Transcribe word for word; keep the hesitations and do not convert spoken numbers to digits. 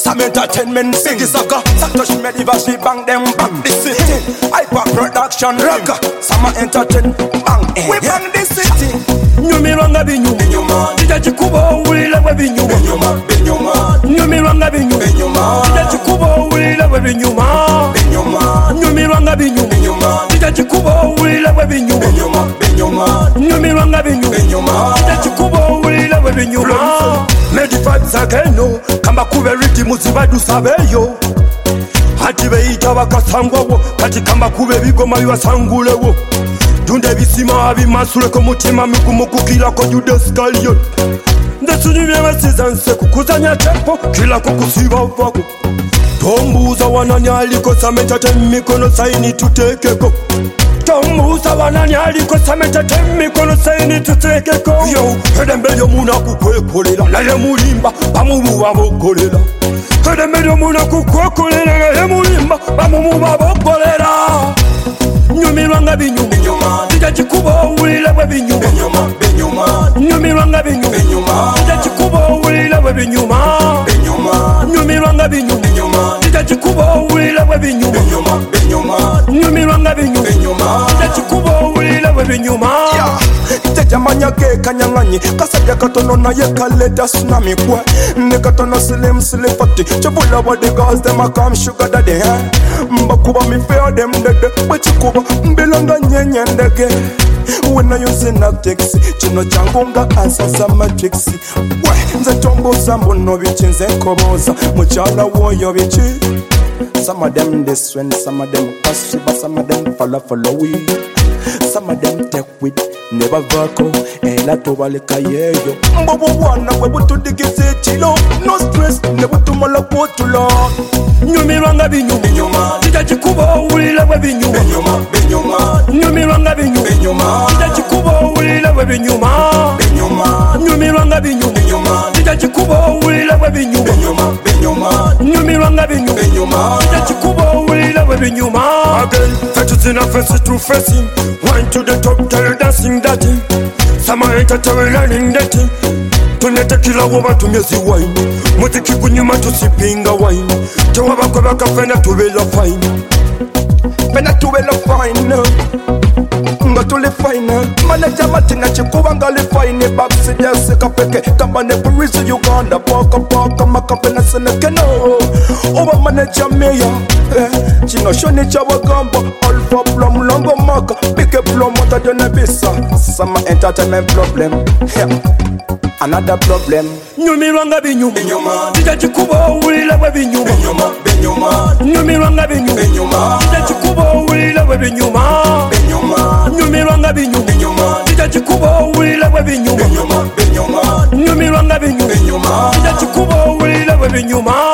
Some entertainment sing Saka Satoshi Mediva she bang them back the city Hyper production rocker Some entertain bang we bang the city Nyumiranga binyu Tija chikubo ulile we binyuma Nyumiranga binyu Tija chikubo ulile we binyuma Nyumiranga binyu Tija chikubo ulile we binyuma Nyumiranga binyu Tija chikubo ulile we binyuma Medi vibes again no Kamba kube riti muzibadu sabeyo Hati beita bakasangwawo Kati kamba kube bigoma biwasangulewo Tunde bisima abimasule ko mutima migumu kila ko Judas Galion Ndasunyumye basizanse kukuzanya tempo kila ko kusiba vako Tombuza wanani aliko sameta temikono saini tutekeko Tombuza wanani aliko sameta temikono saini tutekeko Yo hedembelyo muna kukwekolela naye mulimba bamumu babokolela Hedembelyo muna kukwekolela naye mulimba bamumu babokolela Nyumiranga binyuma Tija chikubo ulile we binyuma Nyumiranga binyuma Tija chikubo ulile we binyuma Nyumiranga binyuma Tija chikubo ulile we binyuma Nyumiranga binyuma Tija chikubo ulile we binyuma Iteja manyake kanyanganye Kasabya katono na ye kaleta tsunami kwe Nekatono slim slim fati Chebula wa the girls them a come sugar daddy eh? Mbakuba mi fear them dead Bachikuba mbilanga nyenye ndege When I use na taxi Chino changunga asasa matrixi We nze tombo sambo no bichi nze koboza Muchala woyo bichi Some of them this when some of them pass but some of them follow follow we Some of them take with never vako ela tobaleka yeyo Mbobo wana webutu digeze chilo No stress nebutu mala kutulo Nyumiranga binyuma Tija chikubo ulile we binyuma Nyumiranga binyuma Tija chikubo ulile we binyuma Nyumiranga binyuma Tija chikubo ulile we binyuma Nyumiranga binyuma Tija chikubo ulile we binyuma Again, fetches in a face to facing Wine to the top, tell you dancing that thing Sama entertainment learning that thing Tunete kila woma tumyezi wine Muziki kunyuma tusipinga wine Tewaba kwa baka fena tuwela fine Fena tuwela fine Nga tuli fine Manager matina chikuwa ngali fine Baxi jese kapeke Kabane Parisi Uganda Paka paka makapena senekeno Oba manager meya Chino shoni chawa gamba Alpha plum longo maka Bike plum wata jone bisa Sama entertainment problem yeah. Another problem Nyumiranga binyuma Tija chikubo ulile we binyuma Nyumiranga binyuma Tija chikubo ulile we binyuma Nyumiranga binyuma Tija chikubo ulile we binyuma Nyumiranga binyuma Tija chikubo ulile we binyuma